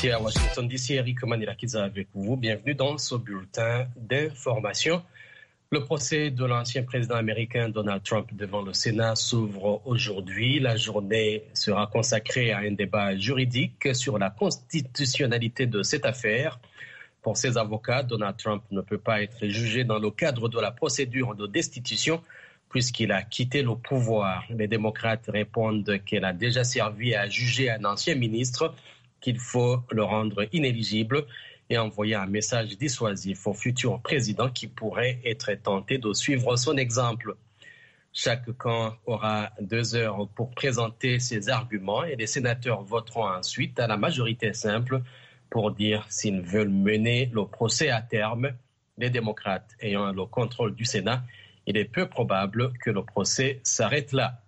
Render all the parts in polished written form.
Ici à Washington DC, Eric Manirakiza avec vous. Bienvenue dans ce bulletin d'information. Le procès de l'ancien président américain Donald Trump devant le Sénat s'ouvre aujourd'hui. La journée sera consacrée à un débat juridique sur la constitutionnalité de cette affaire. Pour ses avocats, Donald Trump ne peut pas être jugé dans le cadre de la procédure de destitution puisqu'il a quitté le pouvoir. Les démocrates répondent qu'elle a déjà servi à juger un ancien ministre, qu'il faut le rendre inéligible et envoyer un message dissuasif au futur président qui pourrait être tenté de suivre son exemple. Chaque camp aura 2 heures pour présenter ses arguments et les sénateurs voteront ensuite à la majorité simple pour dire s'ils veulent mener le procès à terme. Les démocrates ayant le contrôle du Sénat, il est peu probable que le procès s'arrête là.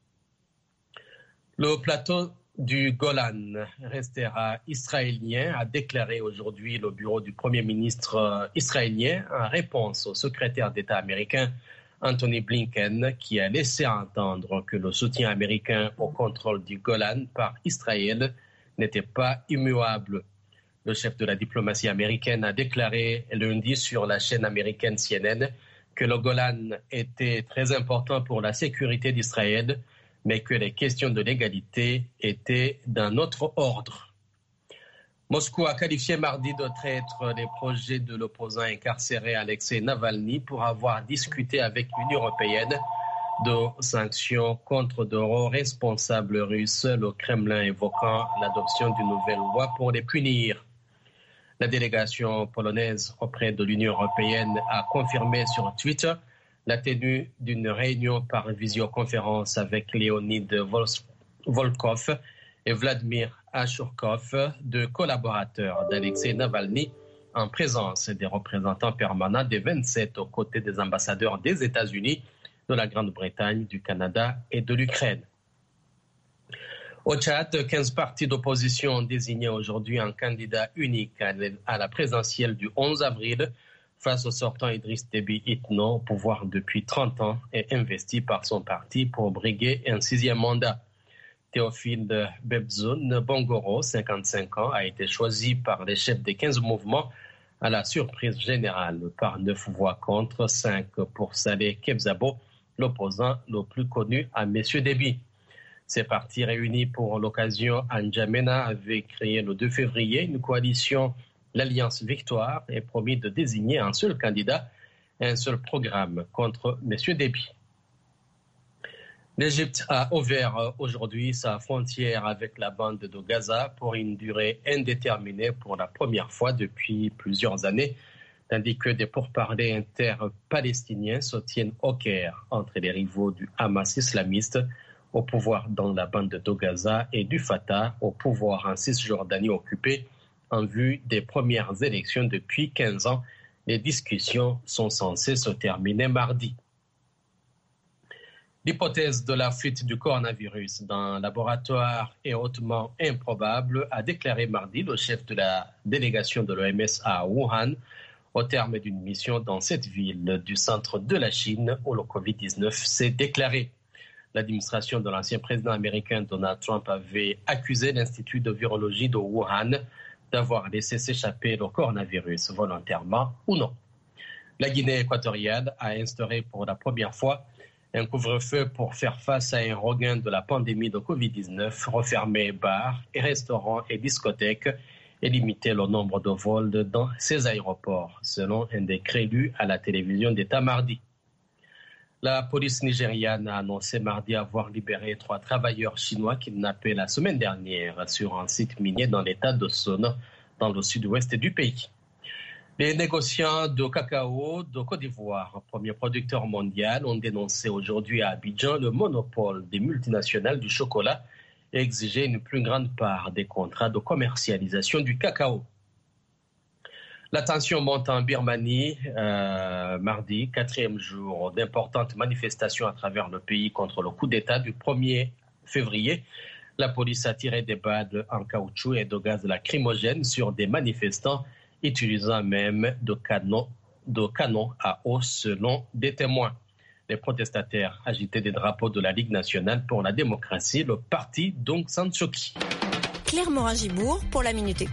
Le plateau du Golan restera israélien, a déclaré aujourd'hui le bureau du Premier ministre israélien en réponse au secrétaire d'État américain Anthony Blinken qui a laissé entendre que le soutien américain au contrôle du Golan par Israël n'était pas immuable. Le chef de la diplomatie américaine a déclaré lundi sur la chaîne américaine CNN que le Golan était très important pour la sécurité d'Israël, mais que les questions de légalité étaient d'un autre ordre. Moscou a qualifié mardi de traître les projets de l'opposant incarcéré Alexei Navalny pour avoir discuté avec l'Union européenne de sanctions contre de hauts responsables russes, le Kremlin évoquant l'adoption d'une nouvelle loi pour les punir. La délégation polonaise auprès de l'Union européenne a confirmé sur Twitter la tenue d'une réunion par visioconférence avec Leonid Volkov et Vladimir Ashurkov, deux collaborateurs d'Alexei Navalny, en présence des représentants permanents des 27 aux côtés des ambassadeurs des États-Unis, de la Grande-Bretagne, du Canada et de l'Ukraine. Au Tchad, 15 partis d'opposition ont désigné aujourd'hui un candidat unique à la présidentielle du 11 avril face au sortant Idriss Déby Itno, au pouvoir depuis 30 ans et investi par son parti pour briguer un 6e mandat. Théophile Bebzoun Bongoro, 55 ans, a été choisi par les chefs des 15 mouvements à la surprise générale par 9 voix contre 5 pour Saleh Kebzabo, l'opposant le plus connu à M. Déby. Ces partis réunis pour l'occasion à N'Djamena avaient créé le 2 février une coalition, l'Alliance Victoire, et promis de désigner un seul candidat et un seul programme contre M. Déby. L'Égypte a ouvert aujourd'hui sa frontière avec la bande de Gaza pour une durée indéterminée pour la première fois depuis plusieurs années, tandis que des pourparlers inter-palestiniens se tiennent au Caire entre les rivaux du Hamas islamiste au pouvoir dans la bande de Gaza et du Fatah au pouvoir en Cisjordanie occupée en vue des premières élections depuis 15 ans. Les discussions sont censées se terminer mardi. L'hypothèse de la fuite du coronavirus dans un laboratoire est hautement improbable, a déclaré mardi le chef de la délégation de l'OMS à Wuhan, au terme d'une mission dans cette ville du centre de la Chine où le Covid-19 s'est déclaré. L'administration de l'ancien président américain Donald Trump avait accusé l'Institut de virologie de Wuhan d'avoir laissé s'échapper le coronavirus volontairement ou non. La Guinée équatoriale a instauré pour la première fois un couvre-feu pour faire face à un regain de la pandémie de Covid-19, refermer bars et restaurants et discothèques et limiter le nombre de vols dans ces aéroports, selon un décret lu à la télévision d'État mardi. La police nigériane a annoncé mardi avoir libéré 3 travailleurs chinois kidnappés la semaine dernière sur un site minier dans l'état de Sono, dans le sud-ouest du pays. Les négociants de cacao de Côte d'Ivoire, premier producteur mondial, ont dénoncé aujourd'hui à Abidjan le monopole des multinationales du chocolat et exigé une plus grande part des contrats de commercialisation du cacao. La tension monte en Birmanie mardi, 4e jour d'importantes manifestations à travers le pays contre le coup d'État du 1er février. La police a tiré des balles en caoutchouc et de gaz lacrymogène sur des manifestants, utilisant même de canons à eau selon des témoins. Les protestataires agitaient des drapeaux de la Ligue nationale pour la démocratie, le parti d'Aung San Suu Kyi. Claire Morin-Gibourg pour la Minute